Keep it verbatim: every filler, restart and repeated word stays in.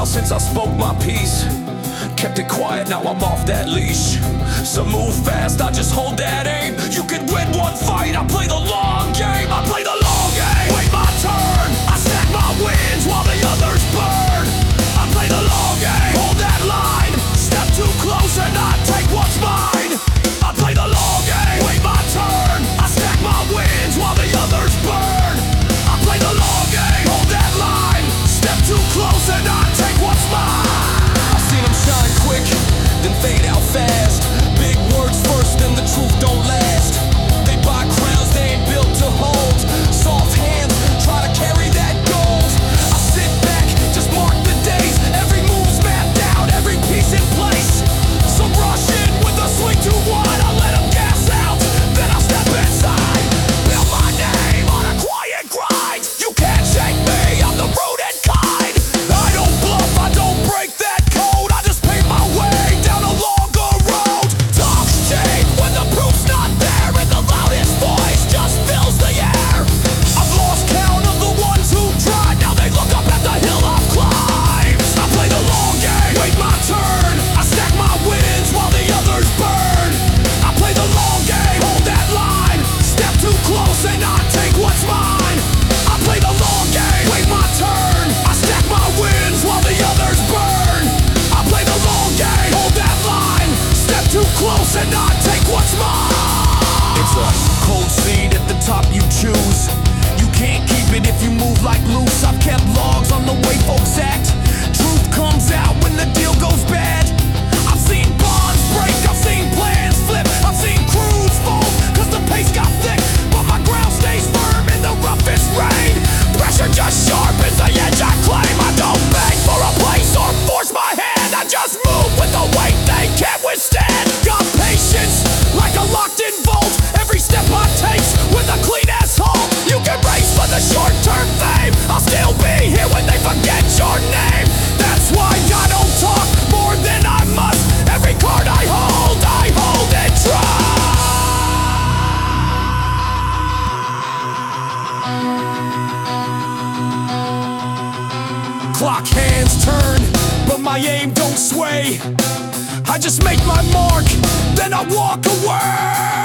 while since I spoke my piece. Kept it quiet, now I'm off that leash. So move fast, I just hold that aim. You can win one fight, I play the long game. I play the long game. Wait my turn, I stack my wins while the others burn. I play the long game. Hold that line, step too close and I take what's mine. I play the long game. Wait my turn, I stack my wins while the others burn. I play the long game. Hold that line, step too close and I take what's mine. I seen them shine quick, then fade out fast. Big words first, then the truth don't last. They buy crowns they ain't built to hold. Soft hands try to carry that gold. I sit back, just mark the days. Every move's mapped out, every piece in place. So rush in with a swing too wide. I let them gas out, then I step inside. Build my name on a quiet grind. You can't shake me, I'm the rooted kind. I don't bluff, I don't break that code. I just pave my way down a longer road. Talk cheap when the proof's not there, and the loudest voice just fills the air. I've lost count of the ones who tried. Now they look up at the hill I've climbed. I play the long game, wait my turn. I stack my wins while the others burn. I play the long game, hold that line. Step too close and I take what's mine. I play the long game, wait my turn. I stack my wins while the others burn. I play the long game, hold that line. Step too close and I take what's mine. It's a cold seat at the top you choose. You can't keep it if you move like loose. I've kept logs on the way folks act. Truth comes out when the deal goes bad. I've seen bonds break, I've seen plans flip, I've seen crews fold, cause the pace got thick. But my ground stays firm in the roughest rain. Pressure just sharpens the edge I claim. I don't beg for a place or force my hand. I just move with the weight they can't withstand. Got patience like a locked-in vault. Every step I take with a clean asshole. You can race for the short-term fame. I'll still be here when they forget your name. That's why I don't talk more than I must. Every card I hold, I hold in trust. Clock hands turn, but my aim don't sway. I just make my mark, then I walk away.